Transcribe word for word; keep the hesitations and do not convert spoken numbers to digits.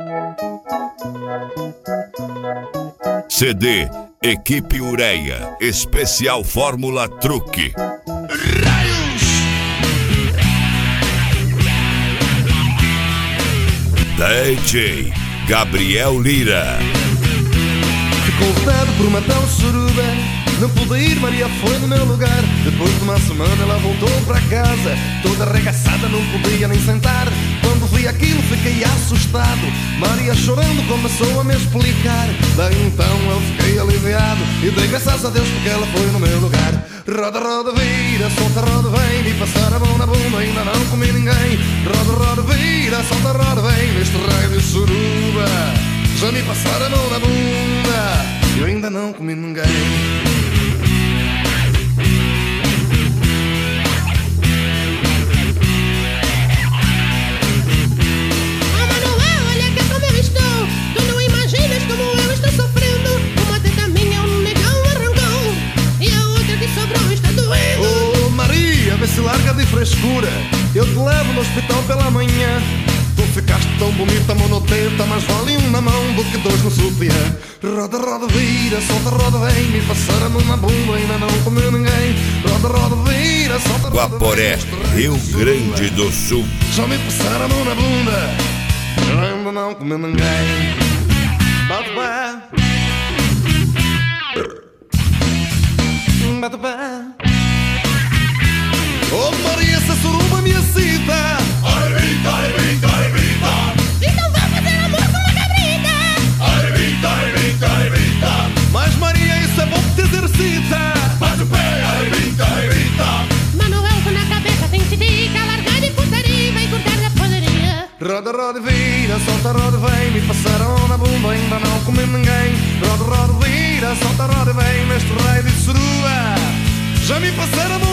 C D Equipe Ureia, especial Fórmula Truque. Raios! D J Gabriel Lira. Ficou vetado por uma tal suruba, não pude ir, Maria foi no meu lugar. Depois de uma semana ela voltou para casa, toda arregaçada, não podia nem sentar. Quando vi aquilo fiquei assustado, Maria chorando começou a me explicar. Daí então eu fiquei aliviado e dei graças a Deus porque ela foi no meu lugar. Roda, roda, vira, solta, roda, vem, me passar a mão na bunda, ainda não comi ninguém. Roda, roda, vira, solta, roda, vem, neste raio de suruba. Já me passaram a mão na bunda, eu ainda não comi ninguém. Vê se larga de frescura, eu te levo no hospital pela manhã. Tu ficaste tão bonita, monoteta, mas vale um na mão do que dois no sutiã. Roda, roda, vira, solta, roda, vem, me passar a mão na bunda, ainda não comeu ninguém. Roda, roda, vira, solta, roda, Guaporé, Rio Grande do Sul. Já me passaram a mão na bunda, ainda não comeu ninguém. Bate pé, bate pé. Oh Maria, essa suruba me excita. Arrebita, arrebita, arrebita. Então vá fazer amor com uma cabrita. Arrebita, arrebita, arrebita. Mas Maria, isso é bom que te exercita. Bate o pé, arrebita, arrebita. Manuel na cabeça tem titica, largar de putaria, vai cortar da poderia. Roda, roda, vira, solta, roda, vem, me passaram na bunda, ainda não comi ninguém. Roda, roda, vira, solta, roda, vem, neste raio de suruba. Já me passaram